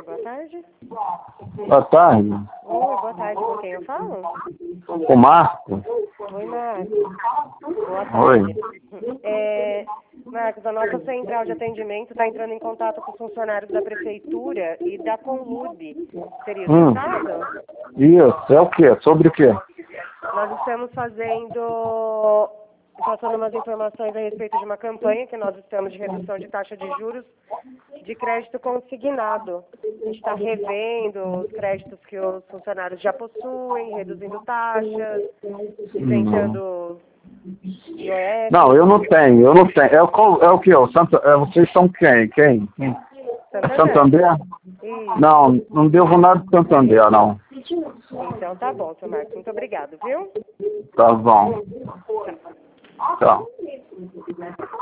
boa tarde. Boa tarde. Oi, boa tarde, com quem eu falo? O Marco. Oi, Marcos. Boa Oi. tarde. Marcos, a nossa central de atendimento está entrando em contato com os funcionários da prefeitura e da Conlube. Seria o seu caso? Isso, é o quê? Sobre o quê? Nós estamos passando umas informações a respeito de uma campanha que nós estamos de redução de taxa de juros de crédito consignado. A gente está revendo os créditos que os funcionários já possuem, reduzindo taxas, isentando IOF. Não, eu não tenho. É o quê? Vocês são quem? Santander? Isso. Não devo nada de Santander, não. Então tá bom, seu Marcos. Muito obrigado, viu? Tá bom. Tchau.